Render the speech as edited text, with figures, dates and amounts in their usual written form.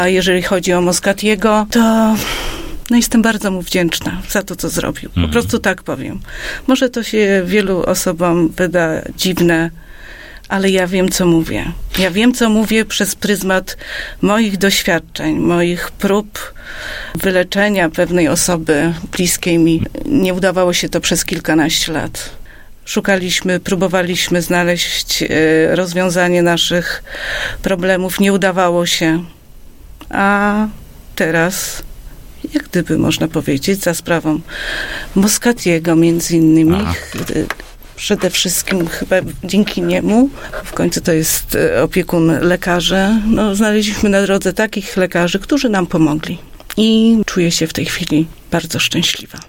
A jeżeli chodzi o Moscatiego, to jestem bardzo mu wdzięczna za to, co zrobił. Po prostu tak powiem. Może to się wielu osobom wyda dziwne, ale ja wiem, co mówię. Ja wiem, co mówię przez pryzmat moich doświadczeń, moich prób wyleczenia pewnej osoby bliskiej mi. Nie udawało się to przez kilkanaście lat. Szukaliśmy, próbowaliśmy znaleźć rozwiązanie naszych problemów. Nie udawało się. A teraz, jak gdyby można powiedzieć, za sprawą Moscatiego między innymi, przede wszystkim chyba dzięki niemu, w końcu to jest opiekun lekarzy, znaleźliśmy na drodze takich lekarzy, którzy nam pomogli. I czuję się w tej chwili bardzo szczęśliwa.